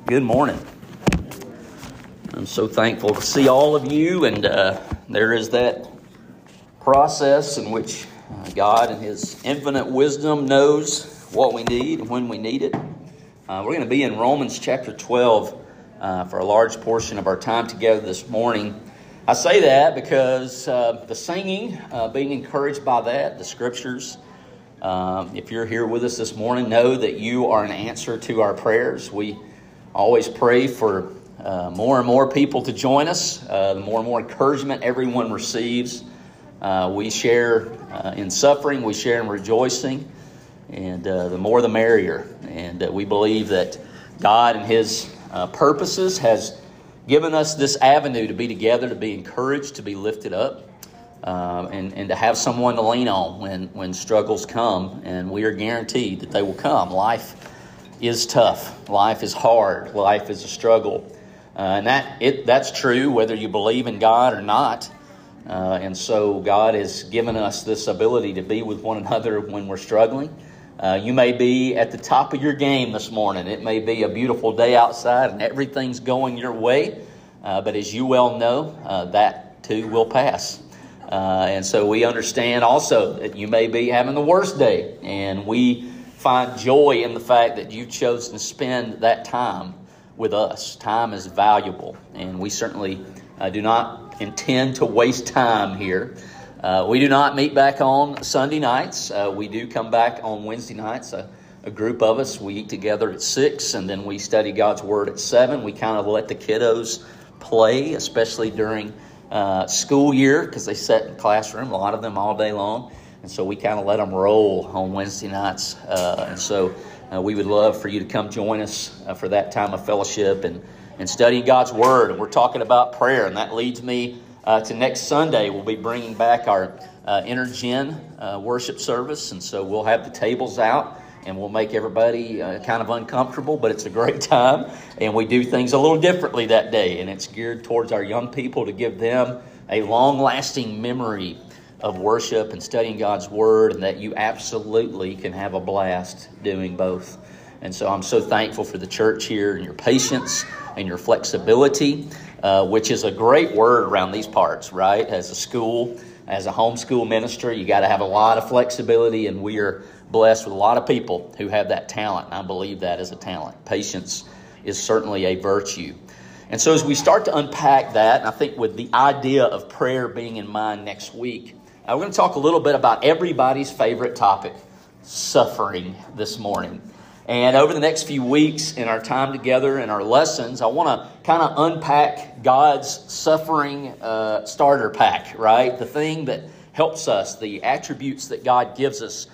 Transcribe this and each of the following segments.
Good morning. I'm so thankful to see all of you, and there is that process in which God in His infinite wisdom knows what we need and when we need it. We're going to be in Romans chapter 12 for a large portion of our time together this morning. I say that because the singing, being encouraged by that, the scriptures, if you're here with us this morning, know that you are an answer to our prayers. We always pray for more and more people to join us. The more and more encouragement everyone receives. We share in suffering, we share in rejoicing, and the more the merrier. And we believe that God and His purposes has given us this avenue to be together, to be encouraged, to be lifted up, and to have someone to lean on when struggles come, and we are guaranteed that they will come. Life is tough. Life is hard. Life is a struggle. And that's true whether you believe in God or not. And so God has given us this ability to be with one another when we're struggling. You may be at the top of your game this morning. It may be a beautiful day outside and everything's going your way. But as you well know, that too will pass. And so we understand also that you may be having the worst day. And we find joy in the fact that you've chosen to spend that time with us. Time is valuable. And we certainly do not intend to waste time here. We do not meet back on Sunday nights. We do come back on Wednesday nights. A group of us, we eat together at 6, and then we study God's Word at 7. We kind of let the kiddos play, especially during school year, because they sit in the classroom, a lot of them all day long. And so we kind of let them roll on Wednesday nights. And so we would love for you to come join us for that time of fellowship and studying God's Word. And we're talking about prayer, and that leads me to next Sunday. We'll be bringing back our Intergen worship service, and so we'll have the tables out, and we'll make everybody kind of uncomfortable, but it's a great time, and we do things a little differently that day, and it's geared towards our young people to give them a long-lasting memory of worship and studying God's Word, and that you absolutely can have a blast doing both. And so I'm so thankful for the church here and your patience and your flexibility, which is a great word around these parts, right? As a school, as a homeschool ministry, you got to have a lot of flexibility, and we are blessed with a lot of people who have that talent. And I believe that is a talent. Patience is certainly a virtue. And so as we start to unpack that, and I think with the idea of prayer being in mind next week, we're going to talk a little bit about everybody's favorite topic, suffering, this morning. And over the next few weeks in our time together and our lessons, I want to kind of unpack God's suffering starter pack, right? The thing that helps us, the attributes that God gives us.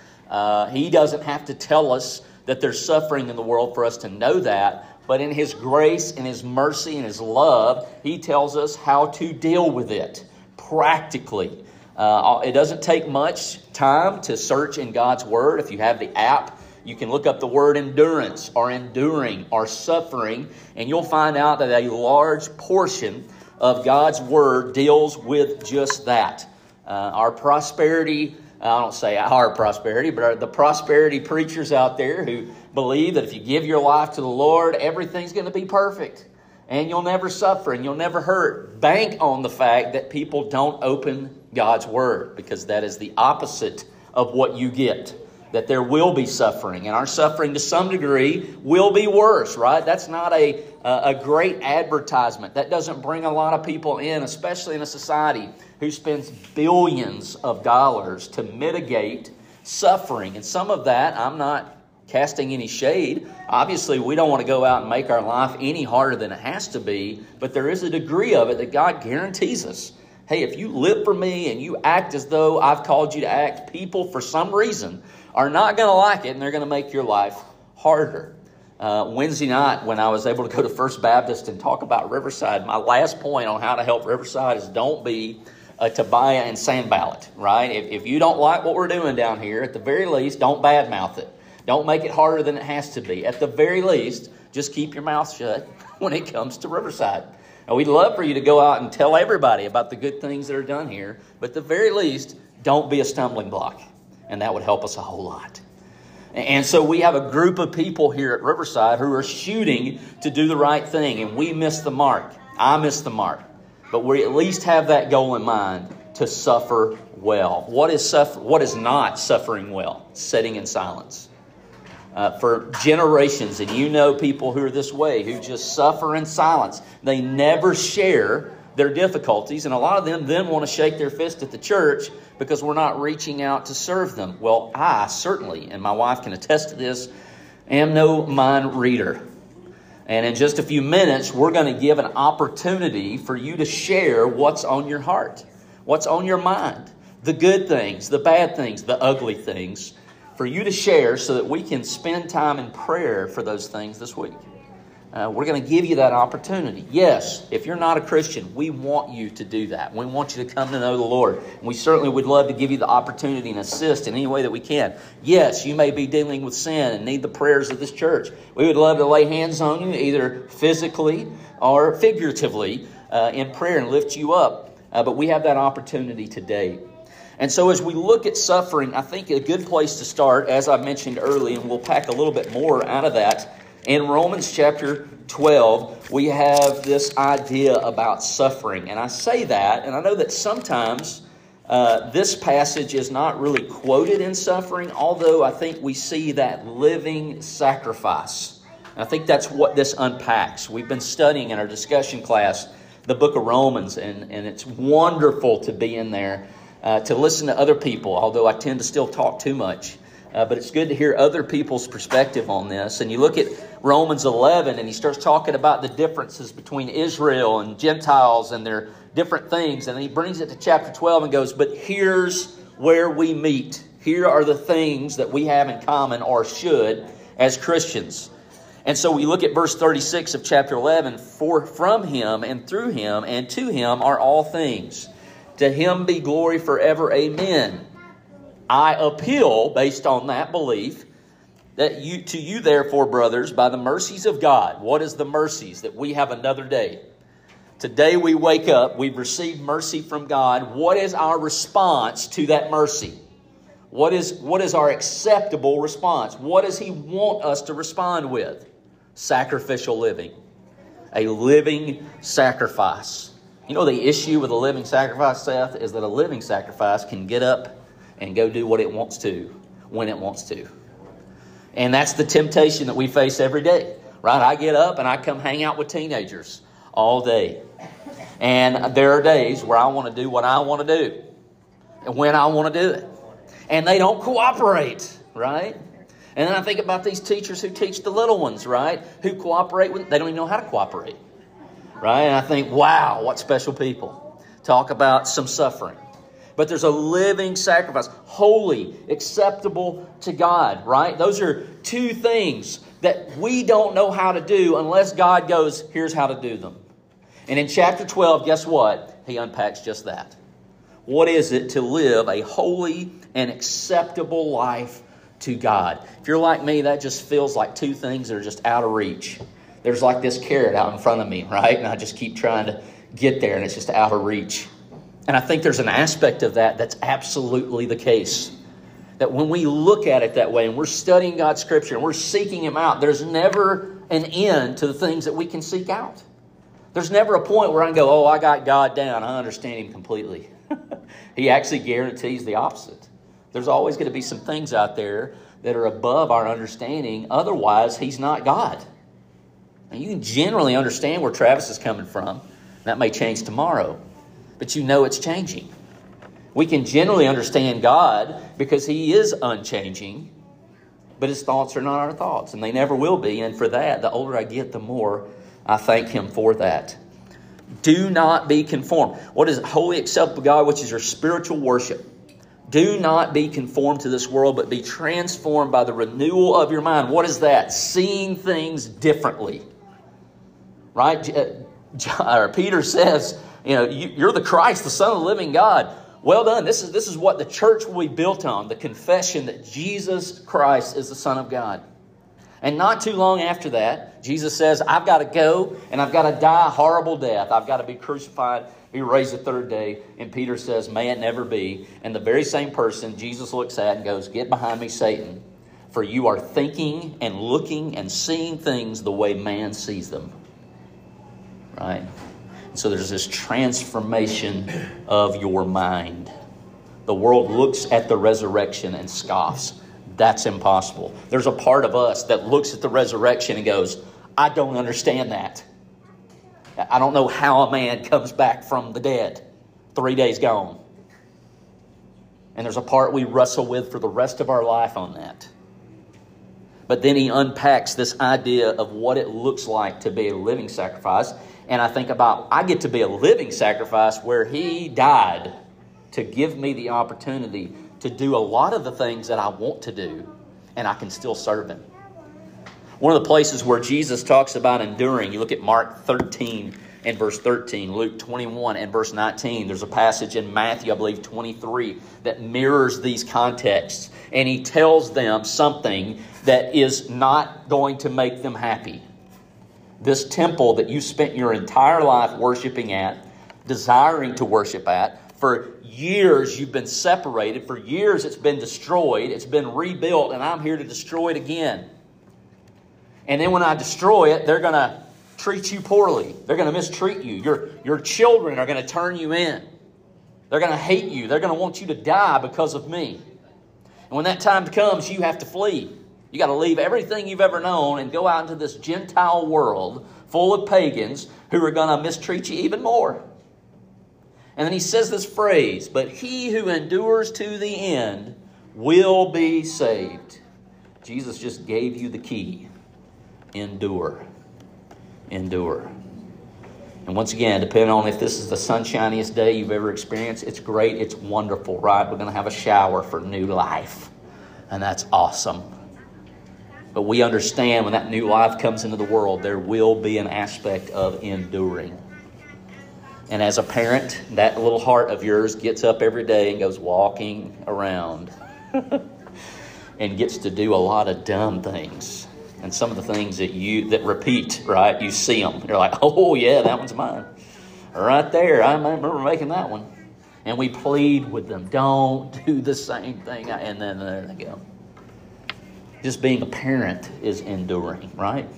He doesn't have to tell us that there's suffering in the world for us to know that. But in His grace and His mercy and His love, He tells us how to deal with it practically. It doesn't take much time to search in God's Word. If you have the app, you can look up the word endurance or enduring or suffering, and you'll find out that a large portion of God's Word deals with just that. Our prosperity, I don't say our prosperity, but the prosperity preachers out there who believe that if you give your life to the Lord, everything's going to be perfect. And you'll never suffer and you'll never hurt. Bank on the fact that people don't open God's Word, because that is the opposite of what you get. That there will be suffering, and our suffering to some degree will be worse, right? That's not a great advertisement. That doesn't bring a lot of people in, especially in a society who spends billions of dollars to mitigate suffering. And some of that, I'm not casting any shade. Obviously, we don't want to go out and make our life any harder than it has to be, but there is a degree of it that God guarantees us. Hey, if you live for me and you act as though I've called you to act, people for some reason are not going to like it, and they're going to make your life harder. Wednesday night, when I was able to go to First Baptist and talk about Riverside, my last point on how to help Riverside is don't be a Tobiah and Sanballat, right? If you don't like what we're doing down here, at the very least, don't badmouth it. Don't make it harder than it has to be. At the very least, just keep your mouth shut when it comes to Riverside. Now, we'd love for you to go out and tell everybody about the good things that are done here, but at the very least, don't be a stumbling block, and that would help us a whole lot. And so we have a group of people here at Riverside who are shooting to do the right thing, and we miss the mark. I miss the mark. But we at least have that goal in mind, to suffer well. What is not suffering well? Sitting in silence. For generations, and you know people who are this way, who just suffer in silence. They never share their difficulties, and a lot of them then want to shake their fist at the church because we're not reaching out to serve them. Well, I certainly, and my wife can attest to this, am no mind reader. And in just a few minutes, we're going to give an opportunity for you to share what's on your heart, what's on your mind, the good things, the bad things, the ugly things, for you to share so that we can spend time in prayer for those things this week. We're going to give you that opportunity. Yes, if you're not a Christian, we want you to do that. We want you to come to know the Lord. And we certainly would love to give you the opportunity and assist in any way that we can. Yes, you may be dealing with sin and need the prayers of this church. We would love to lay hands on you, either physically or figuratively, in prayer and lift you up. But we have that opportunity today. And so as we look at suffering, I think a good place to start, as I mentioned earlier, and we'll pack a little bit more out of that, in Romans chapter 12, we have this idea about suffering. And I say that, and I know that sometimes this passage is not really quoted in suffering, although I think we see that living sacrifice. And I think that's what this unpacks. We've been studying in our discussion class the book of Romans, and it's wonderful to be in there, to listen to other people, although I tend to still talk too much. But it's good to hear other people's perspective on this. And you look at Romans 11, and he starts talking about the differences between Israel and Gentiles and their different things. And then he brings it to chapter 12 and goes, but here's where we meet. Here are the things that we have in common, or should, as Christians. And so we look at verse 36 of chapter 11. For from him and through him and to him are all things. To him be glory forever. Amen. I appeal, based on that belief, that to you therefore, brothers, by the mercies of God. What is the mercies? That we have another day. Today we wake up, we've received mercy from God. What is our response to that mercy? What is our acceptable response? What does He want us to respond with? Sacrificial living. A living sacrifice. You know the issue with a living sacrifice, Seth, is that a living sacrifice can get up and go do what it wants to, when it wants to. And that's the temptation that we face every day, right? I get up and I come hang out with teenagers all day. And there are days where I want to do what I want to do and when I want to do it. And they don't cooperate, right? And then I think about these teachers who teach the little ones, right? Who cooperate with, they don't even know how to cooperate, right? And I think, wow, what special people. Talk about some suffering. But there's a living sacrifice, holy, acceptable to God, right? Those are two things that we don't know how to do unless God goes, here's how to do them. And in chapter 12, guess what? He unpacks just that. What is it to live a holy and acceptable life to God? If you're like me, that just feels like two things that are just out of reach. There's like this carrot out in front of me, right? And I just keep trying to get there, and it's just out of reach. And I think there's an aspect of that that's absolutely the case. That when we look at it that way and we're studying God's Scripture and we're seeking Him out, there's never an end to the things that we can seek out. There's never a point where I can go, oh, I got God down. I understand Him completely. He actually guarantees the opposite. There's always going to be some things out there that are above our understanding. Otherwise, He's not God. And you can generally understand where Travis is coming from. That may change tomorrow. But you know it's changing. We can generally understand God because He is unchanging, but His thoughts are not our thoughts, and they never will be. And for that, the older I get, the more I thank Him for that. Do not be conformed. What is it? Holy, acceptable God, which is your spiritual worship. Do not be conformed to this world, but be transformed by the renewal of your mind. What is that? Seeing things differently. Right? Peter says, you know, you're the Christ, the Son of the living God. Well done. This is what the church will be built on, the confession that Jesus Christ is the Son of God. And not too long after that, Jesus says, I've got to go and I've got to die a horrible death. I've got to be crucified, be raised the third day. And Peter says, may it never be. And the very same person Jesus looks at and goes, get behind me, Satan. For you are thinking and looking and seeing things the way man sees them. Right? So there's this transformation of your mind. The world looks at the resurrection and scoffs. That's impossible. There's a part of us that looks at the resurrection and goes, I don't understand that. I don't know how a man comes back from the dead, 3 days gone. And there's a part we wrestle with for the rest of our life on that. But then he unpacks this idea of what it looks like to be a living sacrifice. And I think about, I get to be a living sacrifice where he died to give me the opportunity to do a lot of the things that I want to do, and I can still serve him. One of the places where Jesus talks about enduring, you look at Mark 13 and verse 13, Luke 21 and verse 19. There's a passage in Matthew, I believe, 23 that mirrors these contexts. And he tells them something that is not going to make them happy. This temple that you spent your entire life worshiping at, desiring to worship at, for years you've been separated, for years it's been destroyed, it's been rebuilt, and I'm here to destroy it again. And then when I destroy it, they're going to treat you poorly. They're going to mistreat you. Your children are going to turn you in. They're going to hate you. They're going to want you to die because of me. And when that time comes, you have to flee. You got to leave everything you've ever known and go out into this Gentile world full of pagans who are going to mistreat you even more. And then he says this phrase, but he who endures to the end will be saved. Jesus just gave you the key. Endure. Endure. And once again, depending on if this is the sunshiniest day you've ever experienced, it's great, it's wonderful, right? We're going to have a shower for new life. And that's awesome. But we understand when that new life comes into the world, there will be an aspect of enduring. And as a parent, that little heart of yours gets up every day and goes walking around and gets to do a lot of dumb things. And some of the things that repeat, right? You see them. You're like, oh yeah, that one's mine. Right there, I remember making that one. And we plead with them, don't do the same thing. And then there they go. Just being a parent is enduring, right?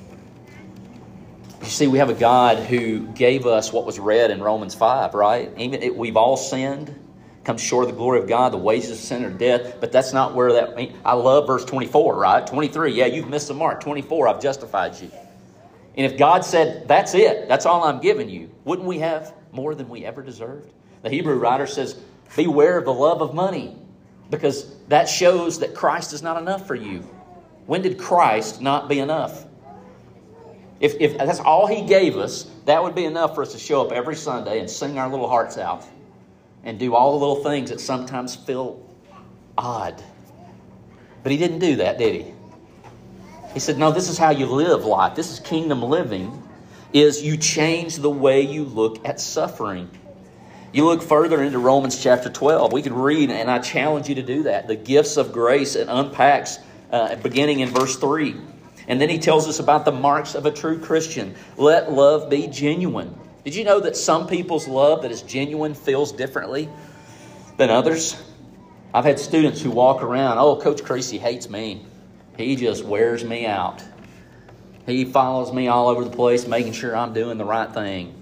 You see, we have a God who gave us what was read in Romans 5, right? We've all sinned, come short of the glory of God. The wages of sin are death. But that's not where that... I love verse 24, right? 23, yeah, you've missed the mark. 24, I've justified you. And if God said, that's it, that's all I'm giving you, wouldn't we have more than we ever deserved? The Hebrew writer says, beware of the love of money, because that shows that Christ is not enough for you. When did Christ not be enough? If that's all he gave us, that would be enough for us to show up every Sunday and sing our little hearts out and do all the little things that sometimes feel odd. But he didn't do that, did he? He said, no, this is how you live life. This is kingdom living, is you change the way you look at suffering. You look further into Romans chapter 12. We could read, and I challenge you to do that, the gifts of grace. It unpacks beginning in verse 3. And then he tells us about the marks of a true Christian. Let love be genuine. Did you know that some people's love that is genuine feels differently than others? I've had students who walk around, oh, Coach Creasy hates me. He just wears me out. He follows me all over the place, making sure I'm doing the right thing.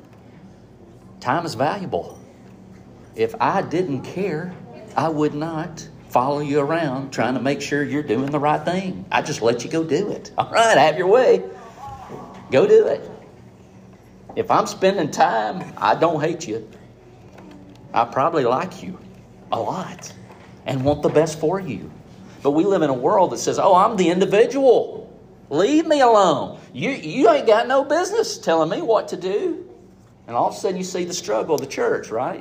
Time is valuable. If I didn't care, I would not follow you around trying to make sure you're doing the right thing. I just let you go do it. All right, have your way. Go do it. If I'm spending time, I don't hate you. I probably like you a lot and want the best for you. But we live in a world that says, oh, I'm the individual. Leave me alone. You ain't got no business telling me what to do. And all of a sudden you see the struggle of the church, right?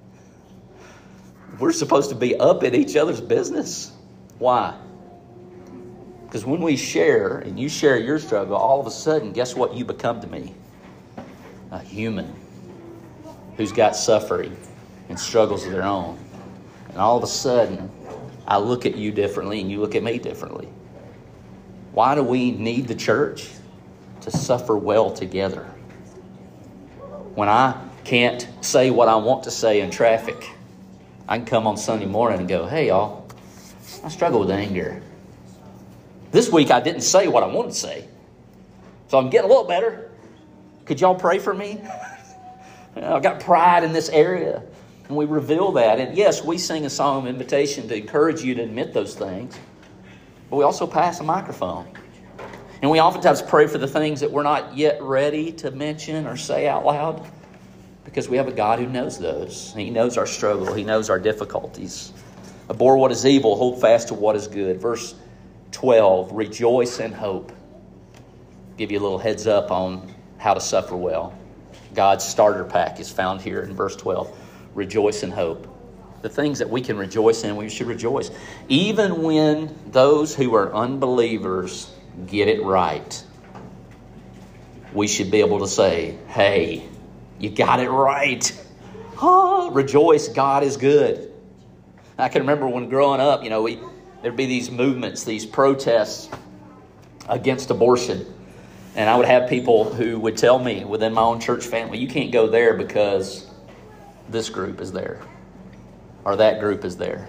We're supposed to be up in each other's business. Why? Because when we share, and you share your struggle, all of a sudden, guess what you become to me? A human who's got suffering and struggles of their own. And all of a sudden, I look at you differently and you look at me differently. Why do we need the church? To suffer well together. When I can't say what I want to say in traffic, I can come on Sunday morning and go, hey, y'all, I struggle with anger. This week I didn't say what I wanted to say. So I'm getting a little better. Could y'all pray for me? I've got pride in this area. And we reveal that. And yes, we sing a song of invitation to encourage you to admit those things. But we also pass a microphone. And we oftentimes pray for the things that we're not yet ready to mention or say out loud. Because we have a God who knows those. He knows our struggle. He knows our difficulties. Abhor what is evil. Hold fast to what is good. Verse 12. Rejoice in hope. Give you a little heads up on how to suffer well. God's starter pack is found here in verse 12. Rejoice in hope. The things that we can rejoice in, we should rejoice. Even when those who are unbelievers get it right, we should be able to say, hey, you got it right. Oh, rejoice, God is good. I can remember when growing up, there'd be these movements, these protests against abortion. And I would have people who would tell me within my own church family, you can't go there because this group is there or that group is there.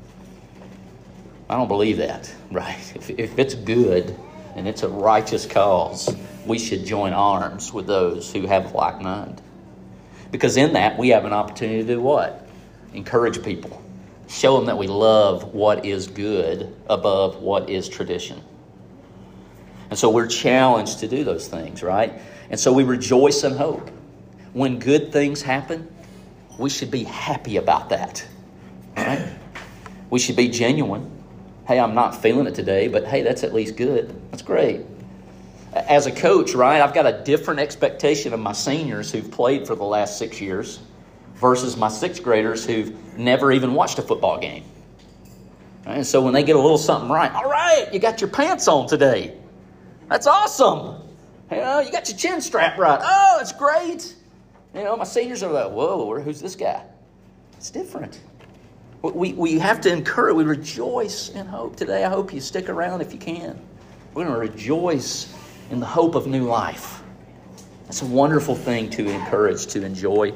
I don't believe that, right? If it's good and it's a righteous cause, we should join arms with those who have a like mind. Because in that, we have an opportunity to do what? Encourage people. Show them that we love what is good above what is tradition. And so we're challenged to do those things, right? And so we rejoice in hope. When good things happen, we should be happy about that, right? We should be genuine. Hey, I'm not feeling it today, but hey, that's at least good. That's great. As a coach, right, I've got a different expectation of my seniors who've played for the last 6 years versus my sixth graders who've never even watched a football game. Right? And so when they get a little something right, all right, you got your pants on today. That's awesome. You got your chin strapped right. Oh, that's great. My seniors are like, whoa, who's this guy? It's different. We have to encourage, we rejoice in hope. Today, I hope you stick around if you can. We're going to rejoice in the hope of new life. That's a wonderful thing to encourage, to enjoy.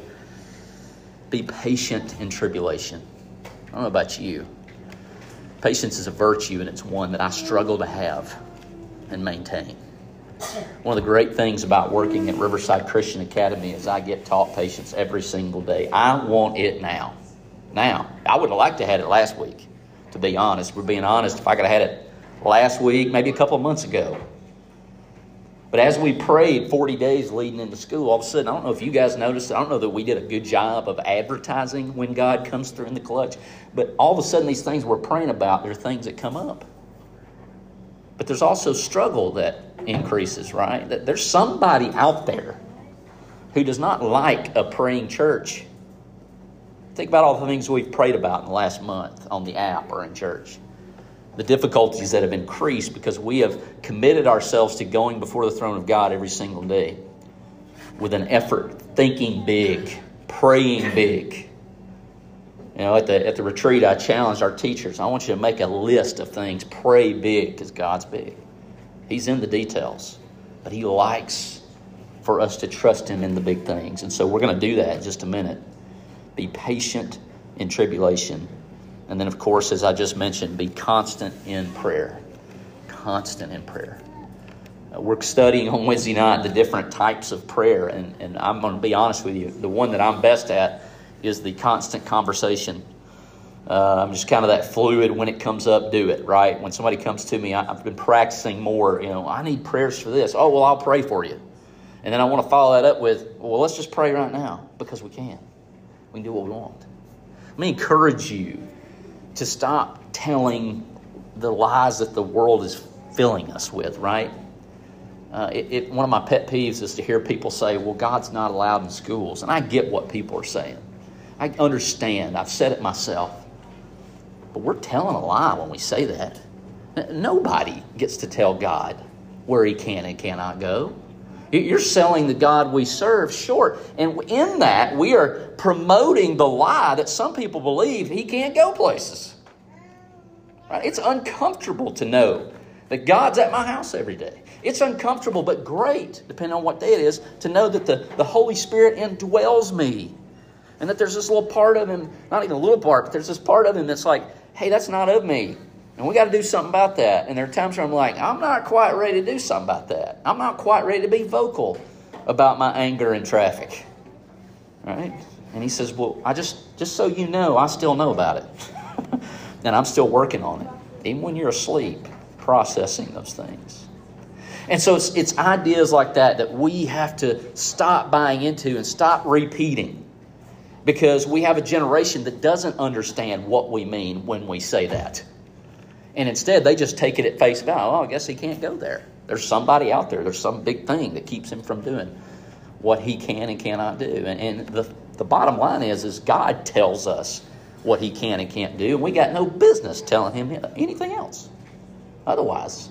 Be patient in tribulation. I don't know about you. Patience is a virtue, and it's one that I struggle to have and maintain. One of the great things about working at Riverside Christian Academy is I get taught patience every single day. I want it now. Now, I would have liked to have had it last week, to be honest. We're being honest. If I could have had it last week, maybe a couple of months ago. But as we prayed 40 days leading into school, all of a sudden, I don't know if you guys noticed, I don't know that we did a good job of advertising when God comes through in the clutch, but all of a sudden these things we're praying about, they're things that come up. But there's also struggle that increases, right? That there's somebody out there who does not like a praying church. Think about all the things we've prayed about in the last month on the app or in church. The difficulties that have increased because we have committed ourselves to going before the throne of God every single day with an effort, thinking big, praying big. At the retreat, I challenged our teachers. I want you to make a list of things. Pray big because God's big. He's in the details. But He likes for us to trust Him in the big things. And so we're going to do that in just a minute. Be patient in tribulation. And then, of course, as I just mentioned, be constant in prayer. Constant in prayer. We're studying on Wednesday night the different types of prayer. And I'm going to be honest with you. The one that I'm best at is the constant conversation. I'm just kind of that fluid. When it comes up, do it, right? When somebody comes to me, I've been practicing more. I need prayers for this. Oh, well, I'll pray for you. And then I want to follow that up with, well, let's just pray right now because we can. We can do what we want. Let me encourage you to stop telling the lies that the world is filling us with, right? One of my pet peeves is to hear people say, well, God's not allowed in schools. And I get what people are saying. I understand. I've said it myself. But we're telling a lie when we say that. Nobody gets to tell God where He can and cannot go. You're selling the God we serve short. And in that, we are promoting the lie that some people believe He can't go places. Right? It's uncomfortable to know that God's at my house every day. It's uncomfortable but great, depending on what day it is, to know that the Holy Spirit indwells me. And that there's this little part of Him, not even a little part, but there's this part of Him that's like, hey, that's not of me. And we got to do something about that. And there are times where I'm like, I'm not quite ready to do something about that. I'm not quite ready to be vocal about my anger in traffic. Right? And he says, well, just so you know, I still know about it. And I'm still working on it. Even when you're asleep, processing those things. And so it's ideas like that we have to stop buying into and stop repeating. Because we have a generation that doesn't understand what we mean when we say that. And instead, they just take it at face value. Oh, I guess he can't go there. There's somebody out there. There's some big thing that keeps him from doing what he can and cannot do. And the bottom line is God tells us what he can and can't do. And we got no business telling him anything else otherwise.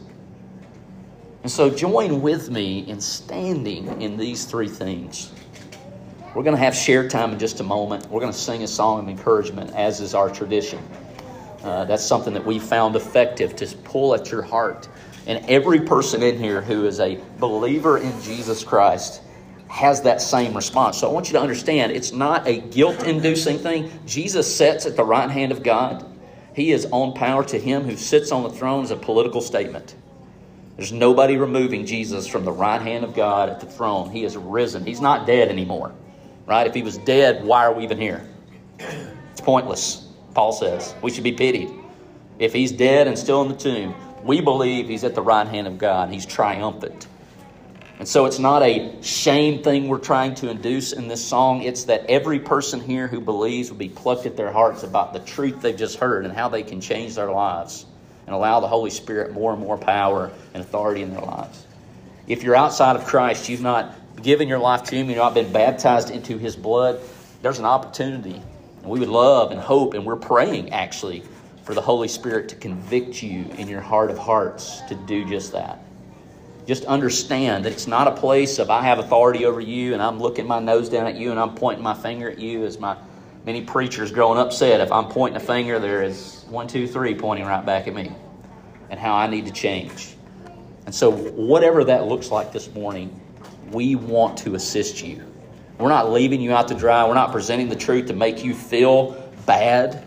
And so join with me in standing in these three things. We're going to have shared time in just a moment. We're going to sing a song of encouragement, as is our tradition. That's something that we found effective to pull at your heart. And every person in here who is a believer in Jesus Christ has that same response. So I want you to understand, it's not a guilt-inducing thing. Jesus sits at the right hand of God. He is on power. To him who sits on the throne is a political statement. There's nobody removing Jesus from the right hand of God at the throne. He is risen. He's not dead anymore. Right? If he was dead, why are we even here? It's pointless. Paul says we should be pitied. If he's dead and still in the tomb, we believe he's at the right hand of God. He's triumphant. And so it's not a shame thing we're trying to induce in this song. It's that every person here who believes will be plucked at their hearts about the truth they've just heard and how they can change their lives and allow the Holy Spirit more and more power and authority in their lives. If you're outside of Christ, you've not given your life to him, you've not been baptized into his blood, there's an opportunity. And we would love and hope, and we're praying actually, for the Holy Spirit to convict you in your heart of hearts to do just that. Just understand that it's not a place of I have authority over you and I'm looking my nose down at you and I'm pointing my finger at you, as many preachers growing up said. If I'm pointing a finger, there is 1, 2, 3 pointing right back at me and how I need to change. And so whatever that looks like this morning, we want to assist you. We're not leaving you out to dry. We're not presenting the truth to make you feel bad.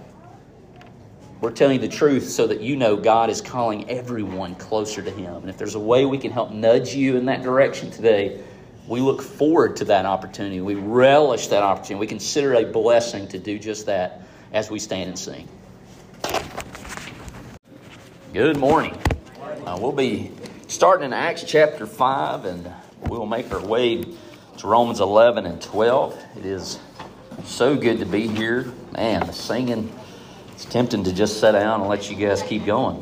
We're telling you the truth so that you know God is calling everyone closer to him. And if there's a way we can help nudge you in that direction today, we look forward to that opportunity. We relish that opportunity. We consider it a blessing to do just that as we stand and sing. Good morning. We'll be starting in Acts chapter 5, and we'll make our way to Romans 11 and 12. It is so good to be here. Man, the singing, it's tempting to just sit down and let you guys keep going.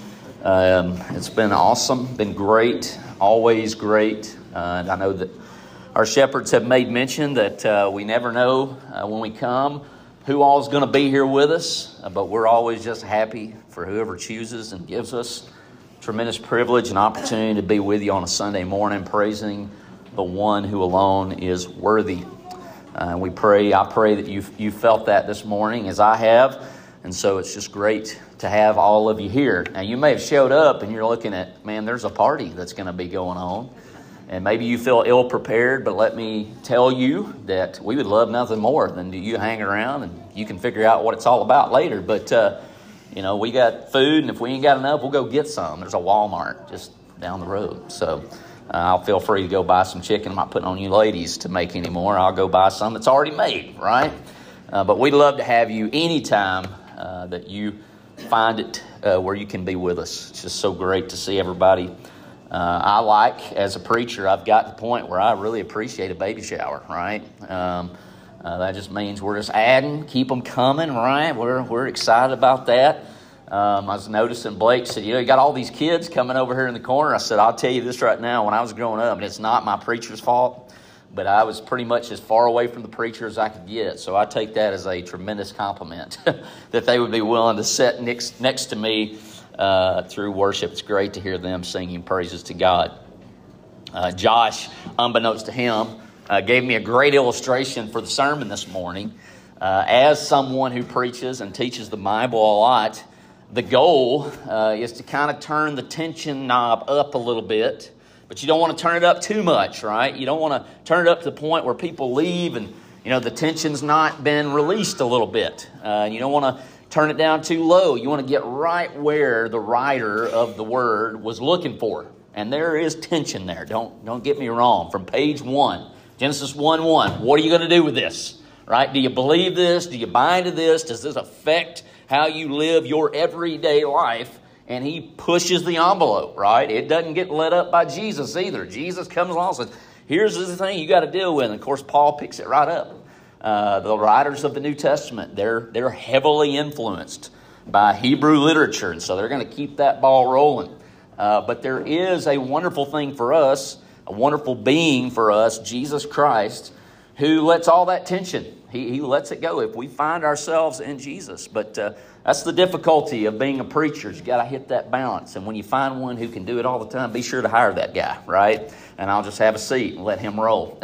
It's been awesome, been great, always great. And I know that our shepherds have made mention that we never know when we come who all is going to be here with us, but we're always just happy for whoever chooses and gives us tremendous privilege and opportunity to be with you on a Sunday morning, praising the one who alone is worthy. I pray that you felt that this morning as I have. And so it's just great to have all of you here. Now, you may have showed up and you're looking at, man, there's a party that's going to be going on. And maybe you feel ill-prepared, but let me tell you that we would love nothing more than you hang around and you can figure out what it's all about later. But, we got food, and if we ain't got enough, we'll go get some. There's a Walmart just down the road. So I'll feel free to go buy some chicken. I'm not putting on you ladies to make any more. I'll go buy some that's already made, right? But we'd love to have you anytime that you find it where you can be with us. It's just so great to see everybody. As a preacher, I've got to the point where I really appreciate a baby shower, right? That just means we're just adding, keep them coming, right? We're excited about that. I was noticing Blake said, you got all these kids coming over here in the corner. I said, I'll tell you this right now. When I was growing up, and it's not my preacher's fault, but I was pretty much as far away from the preacher as I could get. So I take that as a tremendous compliment that they would be willing to sit next to me through worship. It's great to hear them singing praises to God. Josh, unbeknownst to him, gave me a great illustration for the sermon this morning. As someone who preaches and teaches the Bible a lot, the goal is to kind of turn the tension knob up a little bit, but you don't want to turn it up too much, right? You don't want to turn it up to the point where people leave and, the tension's not been released a little bit. You don't want to turn it down too low. You want to get right where the writer of the word was looking for. And there is tension there. Don't get me wrong. From page 1, Genesis 1:1, what are you going to do with this? Right? Do you believe this? Do you buy into this? Does this affect how you live your everyday life? And he pushes the envelope, right? It doesn't get let up by Jesus either. Jesus comes along and says, here's the thing you got to deal with. And of course, Paul picks it right up. The writers of the New Testament, they're heavily influenced by Hebrew literature. And so they're going to keep that ball rolling. But there is a wonderful thing for us, a wonderful being for us, Jesus Christ, who lets all that tension. He lets it go if we find ourselves in Jesus. But that's the difficulty of being a preacher. You got to hit that balance. And when you find one who can do it all the time, be sure to hire that guy, right? And I'll just have a seat and let him roll.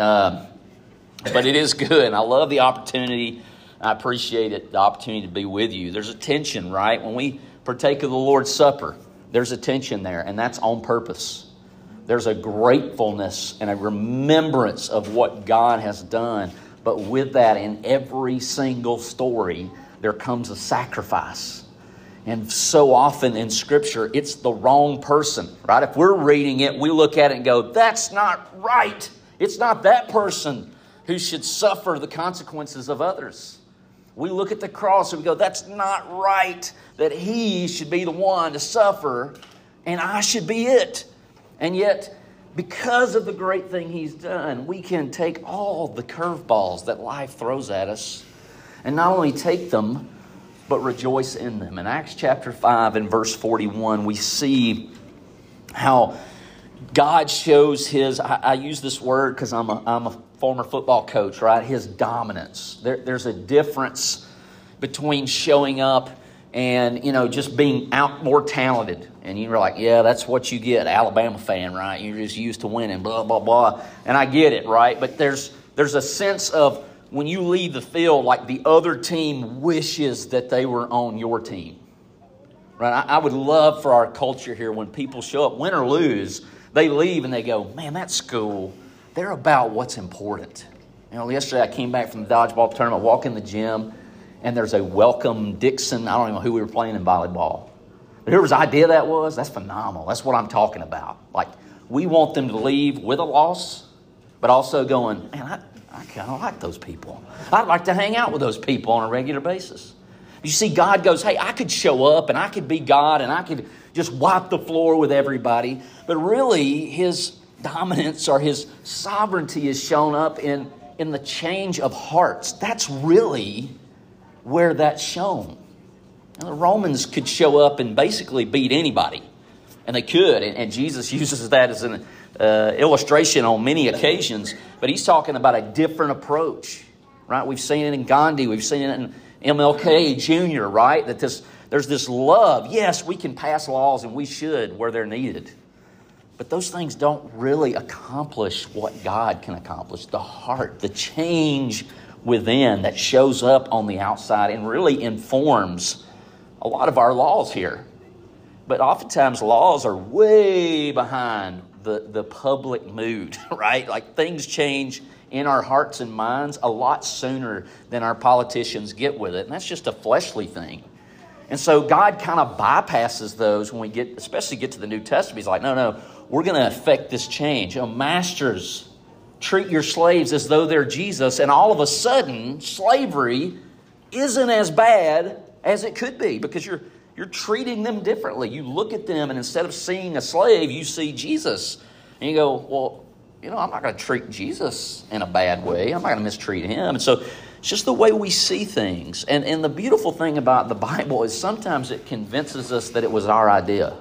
But it is good. And I love the opportunity. I appreciate it, the opportunity to be with you. There's a tension, right? When we partake of the Lord's Supper, there's a tension there, and that's on purpose. There's a gratefulness and a remembrance of what God has done. But with that, in every single story, there comes a sacrifice. And so often in Scripture, it's the wrong person, right? If we're reading it, we look at it and go, that's not right. It's not that person who should suffer the consequences of others. We look at the cross and we go, that's not right that he should be the one to suffer and I should be it. And yet, because of the great thing he's done, we can take all the curveballs that life throws at us and not only take them, but rejoice in them. In Acts chapter 5 and verse 41, we see how God shows his, I use this word because I'm a former football coach, right? His dominance. There's a difference between showing up and, just being out more talented. And you're like, yeah, that's what you get, Alabama fan, right? You're just used to winning, blah, blah, blah. And I get it, right? But there's a sense of when you leave the field, like the other team wishes that they were on your team. Right? I would love for our culture here when people show up, win or lose, they leave and they go, man, that school, they're about what's important. Yesterday I came back from the dodgeball tournament, walk in the gym, and there's a Welcome Dixon. I don't even know who we were playing in volleyball. But whoever's idea that was, that's phenomenal. That's what I'm talking about. Like, we want them to leave with a loss, but also going, man, I kind of like those people. I'd like to hang out with those people on a regular basis. You see, God goes, hey, I could show up and I could be God and I could just wipe the floor with everybody. But really, his dominance or his sovereignty is shown up in the change of hearts. That's really where that's shown. Now, the Romans could show up and basically beat anybody. And they could. And Jesus uses that as an illustration on many occasions. But he's talking about a different approach. Right? We've seen it in Gandhi. We've seen it in MLK Jr., right? That there's this love. Yes, we can pass laws and we should where they're needed. But those things don't really accomplish what God can accomplish. The heart, the change within that shows up on the outside and really informs a lot of our laws here. But oftentimes laws are way behind the public mood, right? Like things change in our hearts and minds a lot sooner than our politicians get with it. And that's just a fleshly thing. And so God kind of bypasses those when we especially get to the New Testament. He's like, no, we're going to affect this change. Masters, treat your slaves as though they're Jesus. And all of a sudden, slavery isn't as bad as it could be because you're treating them differently. You look at them and instead of seeing a slave, you see Jesus. And you go, well, I'm not going to treat Jesus in a bad way. I'm not going to mistreat him. And so it's just the way we see things. And the beautiful thing about the Bible is sometimes it convinces us that it was our idea.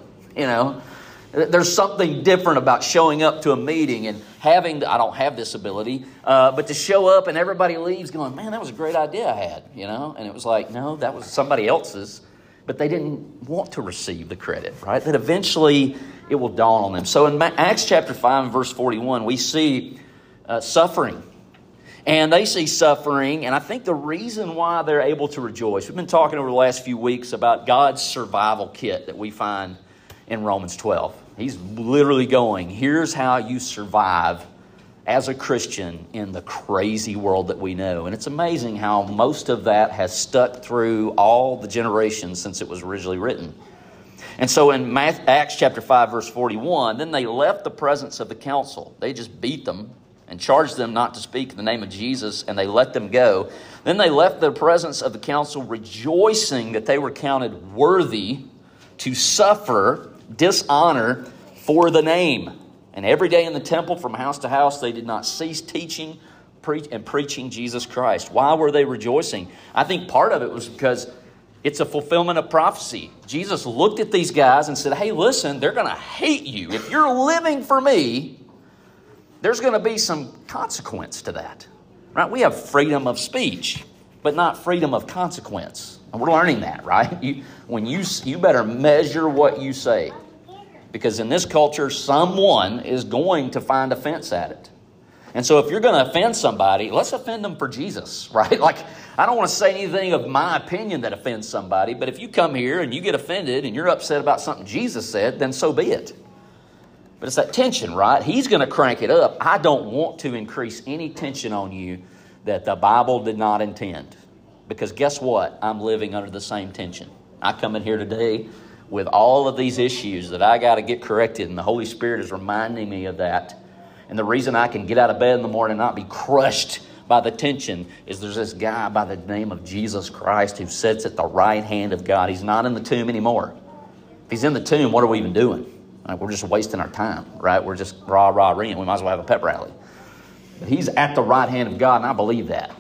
There's something different about showing up to a meeting and I don't have this ability, but to show up and everybody leaves going, man, that was a great idea I had, And it was like, no, that was somebody else's. But they didn't want to receive the credit, right? That eventually it will dawn on them. So in Acts chapter 5 and verse 41, we see suffering. And they see suffering, and I think the reason why they're able to rejoice, we've been talking over the last few weeks about God's survival kit that we find in Romans 12. He's literally going, here's how you survive as a Christian in the crazy world that we know. And it's amazing how most of that has stuck through all the generations since it was originally written. And so in Acts chapter 5, verse 41, then they left the presence of the council. They just beat them and charged them not to speak in the name of Jesus, and they let them go. Then they left the presence of the council, rejoicing that they were counted worthy to suffer dishonor for the name. And every day in the temple, from house to house, they did not cease teaching and preaching Jesus Christ. Why were they rejoicing? I think part of it was because it's a fulfillment of prophecy. Jesus looked at these guys and said, hey, listen, they're going to hate you. If you're living for me, there's going to be some consequence to that. Right? We have freedom of speech, but not freedom of consequence. And we're learning that, right? You better measure what you say. Because in this culture, someone is going to find offense at it. And so if you're going to offend somebody, let's offend them for Jesus, right? Like, I don't want to say anything of my opinion that offends somebody, but if you come here and you get offended and you're upset about something Jesus said, then so be it. But it's that tension, right? He's going to crank it up. I don't want to increase any tension on you that the Bible did not intend. Because guess what? I'm living under the same tension. I come in here today with all of these issues that I got to get corrected, and the Holy Spirit is reminding me of that. And the reason I can get out of bed in the morning and not be crushed by the tension is there's this guy by the name of Jesus Christ who sits at the right hand of God. He's not in the tomb anymore. If he's in the tomb, what are we even doing? Like, we're just wasting our time, right? We're just rah-rah-reeing. We might as well have a pep rally. But he's at the right hand of God, and I believe that.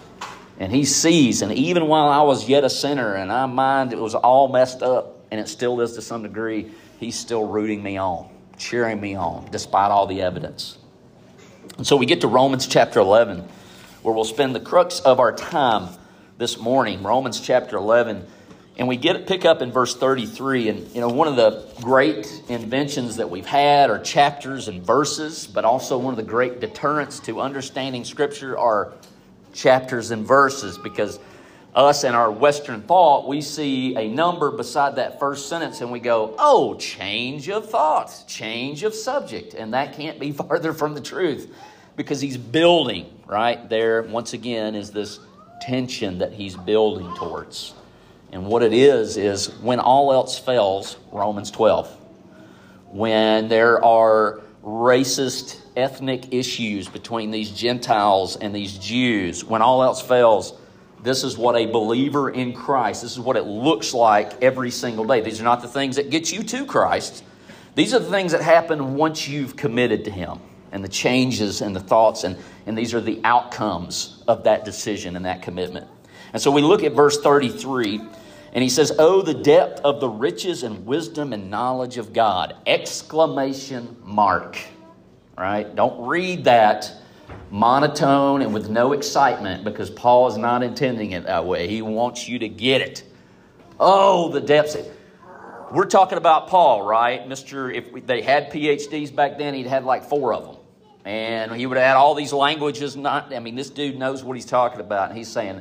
And he sees, and even while I was yet a sinner and my mind it was all messed up, and it still is to some degree, he's still rooting me on, cheering me on, despite all the evidence. And so we get to Romans chapter 11, where we'll spend the crux of our time this morning, Romans chapter 11. And we pick up in verse 33. And, one of the great inventions that we've had are chapters and verses, but also one of the great deterrents to understanding Scripture are chapters and verses, because us and our Western thought, we see a number beside that first sentence and we go, oh, change of thoughts, change of subject. And that can't be farther from the truth, because he's building right there. Once again, is this tension that he's building towards. And what it is when all else fails, Romans 12, when there are racist ethnic issues between these Gentiles and these Jews, when all else fails, this is what a believer in Christ, this is what it looks like every single day. These are not the things that get you to Christ. These are the things that happen once you've committed to Him, and the changes and the thoughts, and these are the outcomes of that decision and that commitment. And so we look at verse 33, and he says, oh, the depth of the riches and wisdom and knowledge of God! Exclamation mark. Right? Don't read that monotone and with no excitement, because Paul is not intending it that way. He wants you to get it. Oh, the depths. We're talking about Paul, right? If they had PhDs back then, he'd had like 4 of them. And he would have had all these languages. This dude knows what he's talking about. And he's saying,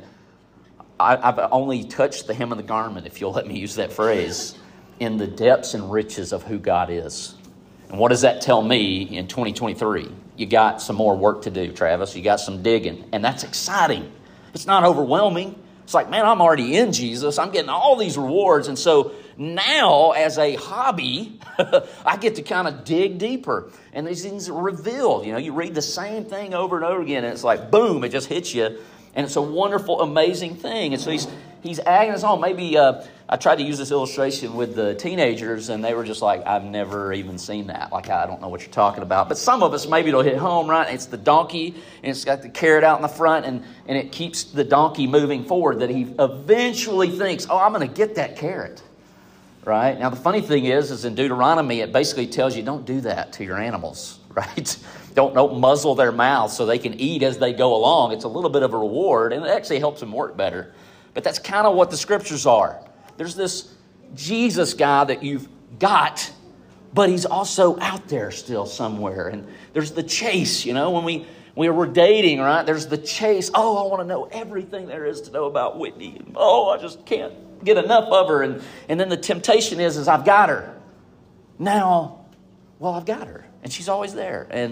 I've only touched the hem of the garment, if you'll let me use that phrase, in the depths and riches of who God is. And what does that tell me in 2023? You got some more work to do, Travis. You got some digging. And that's exciting. It's not overwhelming. It's like, man, I'm already in Jesus. I'm getting all these rewards. And so now, as a hobby, I get to kind of dig deeper. And these things are revealed. You read the same thing over and over again, and it's like, boom, it just hits you. And it's a wonderful, amazing thing. And so he's adding us on. Maybe I tried to use this illustration with the teenagers, and they were just like, I've never even seen that. Like, I don't know what you're talking about. But some of us, maybe it'll hit home, right? It's the donkey, and it's got the carrot out in the front, and it keeps the donkey moving forward, that he eventually thinks, oh, I'm going to get that carrot. Right? Now, the funny thing is in Deuteronomy, it basically tells you don't do that to your animals, right? Don't muzzle their mouths so they can eat as they go along. It's a little bit of a reward, and it actually helps them work better. But that's kind of what the Scriptures are. There's this Jesus guy that you've got, but he's also out there still somewhere. And there's the chase, when we were dating, right? There's the chase. Oh, I want to know everything there is to know about Whitney. Oh, I just can't get enough of her. And then the temptation is I've got her. Now, I've got her. And she's always there. And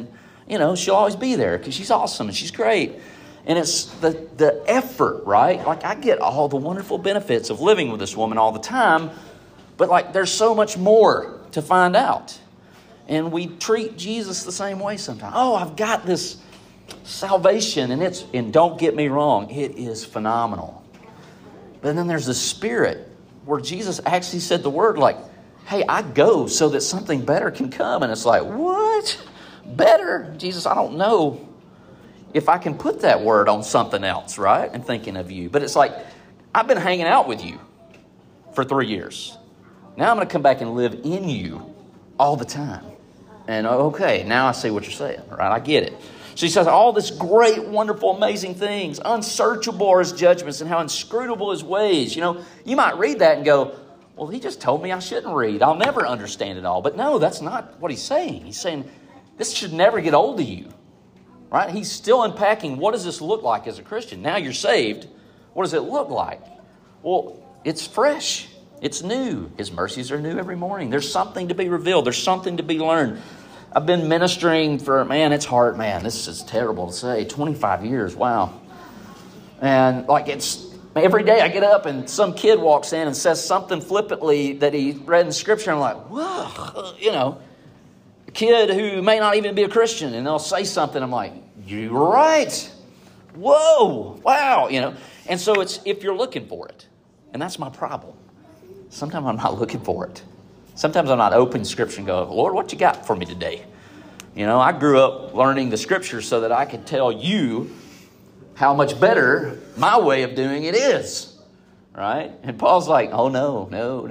she'll always be there because she's awesome and she's great. And it's the effort, right? Like, I get all the wonderful benefits of living with this woman all the time, but like, there's so much more to find out. And we treat Jesus the same way sometimes. Oh, I've got this salvation, and don't get me wrong, it is phenomenal. But then there's the Spirit where Jesus actually said the word like, hey, I go so that something better can come. And it's like, what? Better? Jesus, I don't know if I can put that word on something else, right? And thinking of you. But it's like, I've been hanging out with you for 3 years. Now I'm going to come back and live in you all the time. And okay, now I see what you're saying, right? I get it. So he says all this great, wonderful, amazing things. Unsearchable are his judgments and how inscrutable his ways. You might read that and go, well, he just told me I shouldn't read. I'll never understand it all. But no, that's not what he's saying. He's saying this should never get old to you, right? He's still unpacking, what does this look like as a Christian? Now you're saved. What does it look like? Well, it's fresh. It's new. His mercies are new every morning. There's something to be revealed. There's something to be learned. I've been ministering for, it's hard, this is terrible to say, 25 years, wow. And like, it's every day I get up and some kid walks in and says something flippantly that he read in Scripture. And I'm like, whoa, a kid who may not even be a Christian, and they'll say something. I'm like, you're right. Whoa, wow, And so it's if you're looking for it. And that's my problem. Sometimes I'm not looking for it. Sometimes I'm not opening Scripture and go, Lord, what you got for me today? I grew up learning the Scripture so that I could tell you how much better my way of doing it is. Right? And Paul's like, oh, no.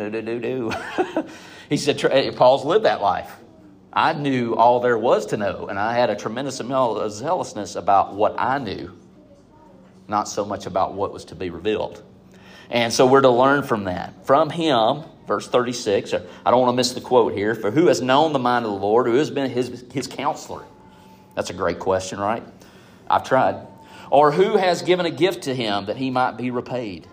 He said, Paul's lived that life. I knew all there was to know, and I had a tremendous amount of zealousness about what I knew, not so much about what was to be revealed. And so we're to learn from that. From him, verse 36, I don't want to miss the quote here, for who has known the mind of the Lord, who has been his counselor? That's a great question, right? I've tried. Or who has given a gift to him that he might be repaid?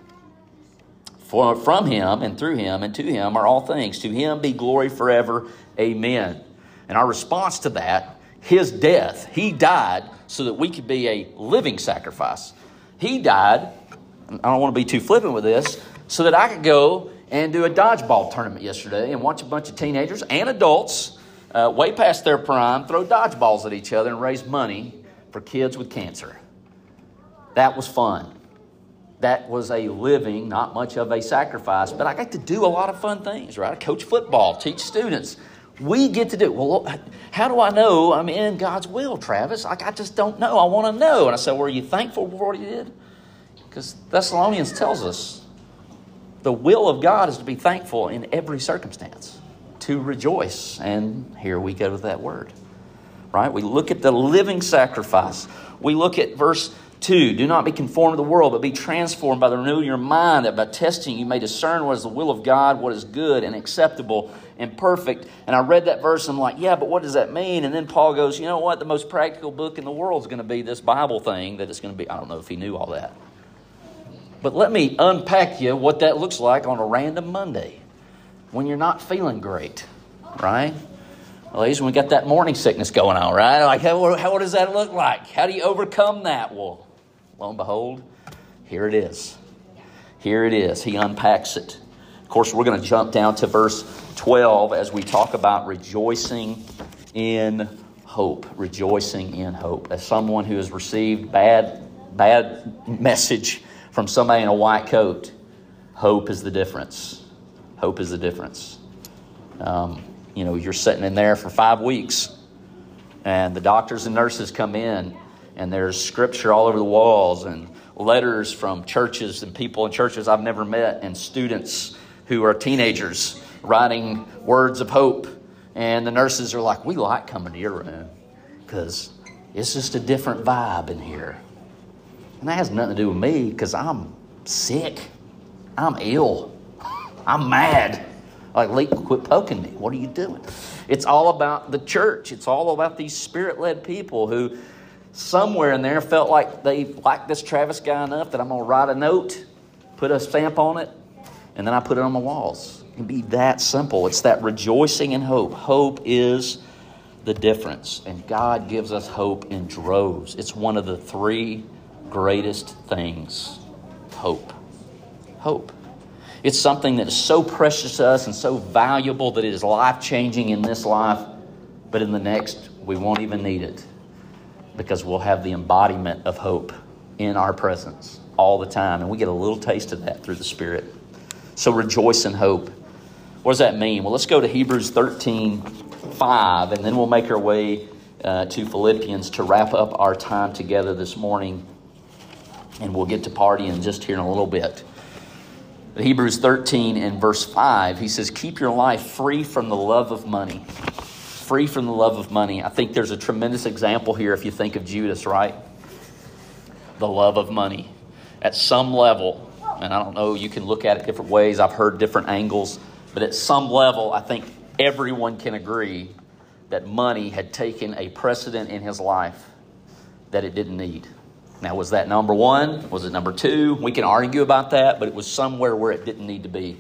For from him and through him and to him are all things. To him be glory forever. Amen. And our response to that, his death, he died so that we could be a living sacrifice. He died, I don't want to be too flippant with this, so that I could go and do a dodgeball tournament yesterday and watch a bunch of teenagers and adults way past their prime throw dodgeballs at each other and raise money for kids with cancer. That was fun. That was a living, not much of a sacrifice, but I got to do a lot of fun things, right? I coach football, teach students. We get to do, well, how do I know I'm in God's will, Travis? I just don't know. I want to know. And I said, well, are you thankful for what he did? Because Thessalonians tells us the will of God is to be thankful in every circumstance, to rejoice. And here we go with that word, right? We look at the living sacrifice. We look at verse 2, do not be conformed to the world, but be transformed by the renewal of your mind, that by testing you may discern what is the will of God, what is good and acceptable and perfect. And I read that verse and I'm like, yeah, but what does that mean? And then Paul goes, you know what? The most practical book in the world is going to be this Bible thing that it's going to be. I don't know if he knew all that. But let me unpack you what that looks like on a random Monday when you're not feeling great, right? Well, at least when we got that morning sickness going on, right? Like, what does that look like? How do you overcome that? Well, lo and behold, here it is. Here it is. He unpacks it. Of course, we're going to jump down to verse 12 as we talk about rejoicing in hope. Rejoicing in hope. As someone who has received bad message from somebody in a white coat, hope is the difference. Hope is the difference. You're sitting in there for 5 weeks, and the doctors and nurses come in, and there's scripture all over the walls, and letters from churches and people in churches I've never met, and students who are teenagers writing words of hope. And the nurses are like, we like coming to your room because it's just a different vibe in here. And that has nothing to do with me because I'm sick. I'm ill. I'm mad. Like, Lee, quit poking me. What are you doing? It's all about the church. It's all about these Spirit-led people who somewhere in there felt like they liked this Travis guy enough that I'm going to write a note, put a stamp on it, and then I put it on my walls. It can be that simple. It's that rejoicing in hope. Hope is the difference. And God gives us hope in droves. It's one of the three greatest things. Hope. Hope. It's something that is so precious to us and so valuable that it is life-changing in this life, but in the next, we won't even need it because we'll have the embodiment of hope in our presence all the time. And we get a little taste of that through the Spirit. So rejoice in hope. What does that mean? Well, let's go to Hebrews 13:5, and then we'll make our way to Philippians to wrap up our time together this morning. And we'll get to partying just here in a little bit. But Hebrews 13 and verse 5, he says, keep your life free from the love of money. Free from the love of money. I think there's a tremendous example here if you think of Judas, right? The love of money. At some level, and I don't know, you can look at it different ways. I've heard different angles. But at some level, I think everyone can agree that money had taken a precedent in his life that it didn't need. Now, was that number one? Was it number two? We can argue about that, but it was somewhere where it didn't need to be.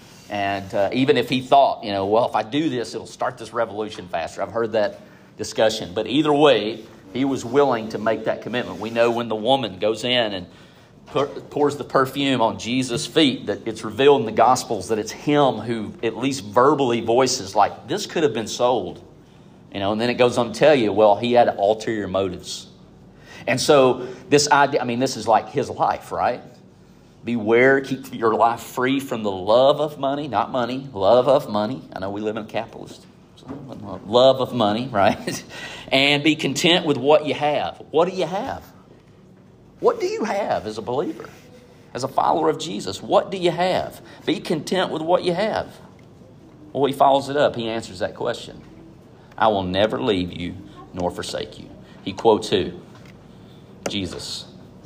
And even if he thought, well, if I do this, it'll start this revolution faster. I've heard that discussion. But either way, he was willing to make that commitment. We know when the woman goes in and pours the perfume on Jesus' feet, that it's revealed in the Gospels that it's him who at least verbally voices like, this could have been sold. And then it goes on to tell you, well, he had ulterior motives. And so this idea, this is like his life, right? Beware, keep your life free from the love of money, not money, love of money. I know we live in a capitalist. Love of money, right? And be content with what you have. What do you have? What do you have as a believer? As a follower of Jesus, what do you have? Be content with what you have. Well, he follows it up. He answers that question. I will never leave you nor forsake you. He quotes who? Jesus.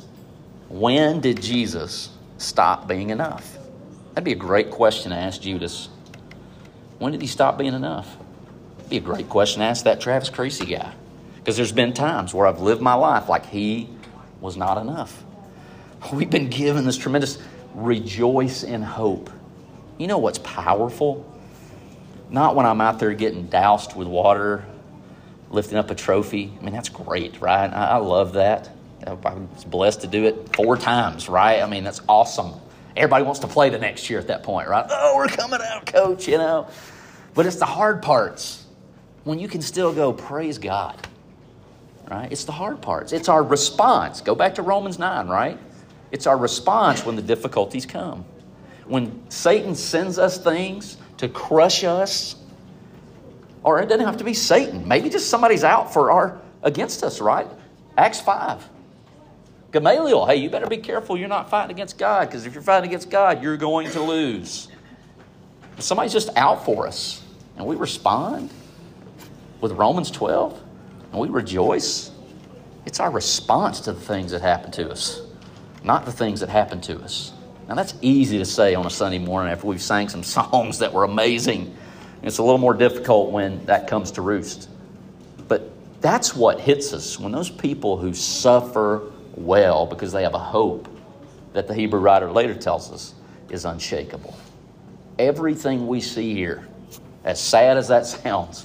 When did Jesus stop being enough? That'd be a great question to ask Judas. When did he stop being enough? It'd be a great question to ask that Travis Creasy guy. Because there's been times where I've lived my life like he was not enough. We've been given this tremendous rejoice in hope. You know what's powerful? Not when I'm out there getting doused with water, lifting up a trophy. That's great, right? I love that. I was blessed to do it 4 times, right? That's awesome. Everybody wants to play the next year at that point, right? Oh, we're coming out, coach, But it's the hard parts when you can still go, praise God, right? It's the hard parts. It's our response. Go back to Romans 9, right? It's our response when the difficulties come. When Satan sends us things to crush us, or it doesn't have to be Satan. Maybe just somebody's out against us, right? Acts 5. Gamaliel, hey, you better be careful you're not fighting against God, because if you're fighting against God, you're going to lose. Somebody's just out for us, and we respond with Romans 12, and we rejoice. It's our response to the things that happen to us, not the things that happen to us. Now, that's easy to say on a Sunday morning after we've sang some songs that were amazing. It's a little more difficult when that comes to roost. But that's what hits us when those people who suffer well because they have a hope that the Hebrew writer later tells us is unshakable. Everything we see here, as sad as that sounds,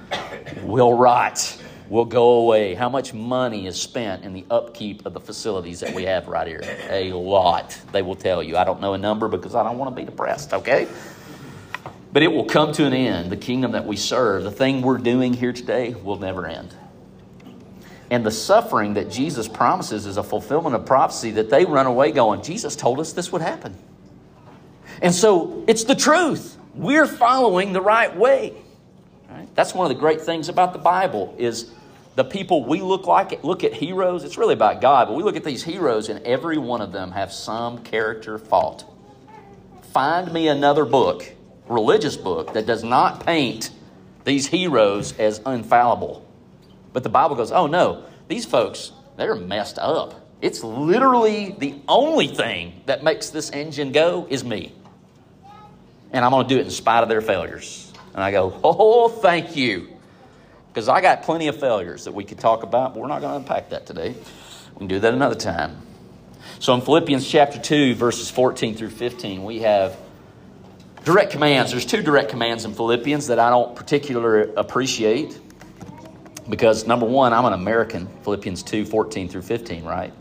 will rot, will go away. How much money is spent in the upkeep of the facilities that we have right here? A lot, they will tell you. I don't know a number because I don't want to be depressed, okay? But it will come to an end. The kingdom that we serve, the thing we're doing here today, will never end. And the suffering that Jesus promises is a fulfillment of prophecy that they run away going, Jesus told us this would happen. And so it's the truth. We're following the right way. Right? That's one of the great things about the Bible is the people we look at heroes. It's really about God, but we look at these heroes and every one of them have some character fault. Find me another book, religious book, that does not paint these heroes as infallible. But the Bible goes, oh no, these folks, they're messed up. It's literally the only thing that makes this engine go is me. And I'm going to do it in spite of their failures. And I go, oh, thank you. Because I got plenty of failures that we could talk about, but we're not going to unpack that today. We can do that another time. So in Philippians chapter 2, verses 14 through 15, we have direct commands. There's 2 direct commands in Philippians that I don't particularly appreciate. Because number one, I'm an American, Philippians 2:14-15, right?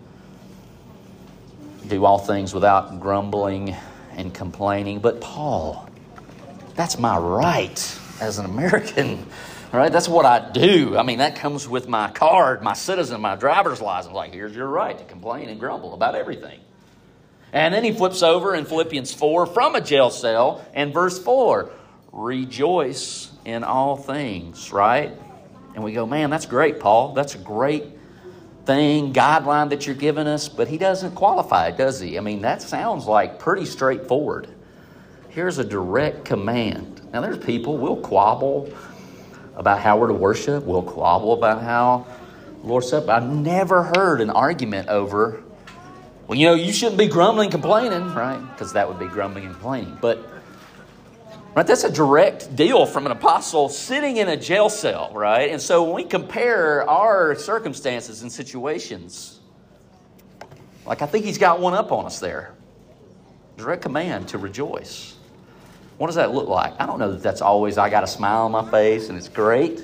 Do all things without grumbling and complaining. But Paul, that's my right as an American, right? That's what I do. I mean, that comes with my card, my citizen, my driver's license. Like, here's your right to complain and grumble about everything. And then he flips over in Philippians 4 from a jail cell, and verse 4, rejoice in all things, right? And we go, man, that's great, Paul. That's a great thing, guideline that you're giving us, but he doesn't qualify, does he? I mean, that sounds like pretty straightforward. Here's a direct command. Now, there's people, we'll quabble about how we're to worship. We'll quabble about how Lord's Supper. I've never heard an argument over, well, you shouldn't be grumbling, complaining, right? Because that would be grumbling and complaining. But right, that's a direct deal from an apostle sitting in a jail cell, right? And so when we compare our circumstances and situations, like I think he's got one up on us there. Direct command to rejoice. What does that look like? I don't know that that's always I got a smile on my face and it's great.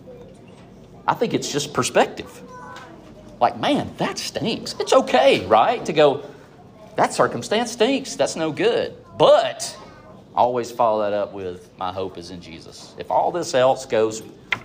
I think it's just perspective. Like, man, that stinks. It's okay, right? To go, that circumstance stinks. That's no good. But always follow that up with, my hope is in Jesus. If all this else goes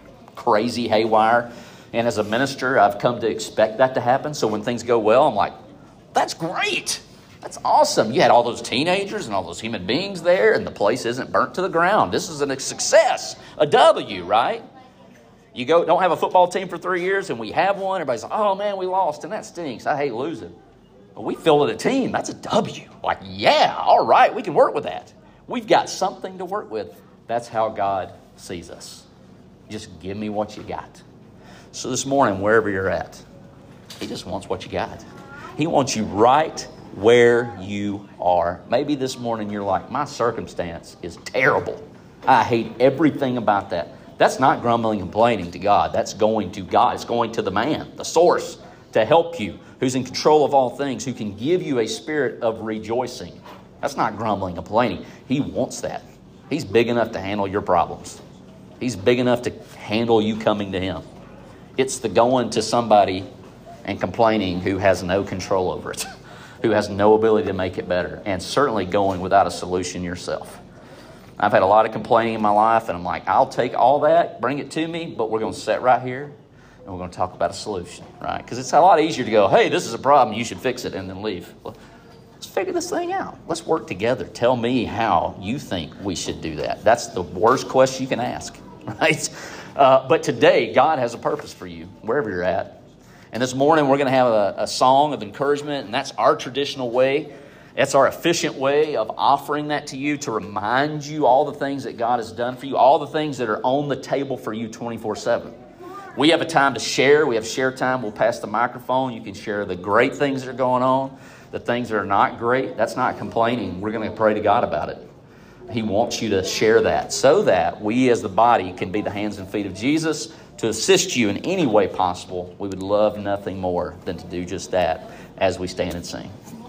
crazy haywire, and as a minister, I've come to expect that to happen. So when things go well, I'm like, that's great. That's awesome. You had all those teenagers and all those human beings there, and the place isn't burnt to the ground. This is a success, a W, right? You don't have a football team for 3 years, and we have one. Everybody's like, oh, man, we lost, and that stinks. I hate losing. But we fielded a team. That's a W. Like, yeah, all right, we can work with that. We've got something to work with. That's how God sees us. Just give me what you got. So this morning, wherever you're at, he just wants what you got. He wants you right where you are. Maybe this morning you're like, my circumstance is terrible. I hate everything about that. That's not grumbling and complaining to God. That's going to God. It's going to the man, the source, to help you, who's in control of all things, who can give you a spirit of rejoicing. That's not grumbling and complaining. He wants that. He's big enough to handle your problems. He's big enough to handle you coming to him. It's the going to somebody and complaining who has no control over it, who has no ability to make it better, and certainly going without a solution yourself. I've had a lot of complaining in my life, and I'm like, I'll take all that, bring it to me, but we're going to sit right here, and we're going to talk about a solution, right? Because it's a lot easier to go, hey, this is a problem, you should fix it, and then leave. Well, let's figure this thing out. Let's work together. Tell me how you think we should do that. That's the worst question you can ask, right? But today, God has a purpose for you, wherever you're at. And this morning, we're going to have a song of encouragement, and that's our traditional way. That's our efficient way of offering that to you, to remind you all the things that God has done for you, all the things that are on the table for you 24/7. We have a time to share. We have share time. We'll pass the microphone. You can share the great things that are going on, the things that are not great. That's not complaining. We're going to pray to God about it. He wants you to share that so that we as the body can be the hands and feet of Jesus to assist you in any way possible. We would love nothing more than to do just that as we stand and sing.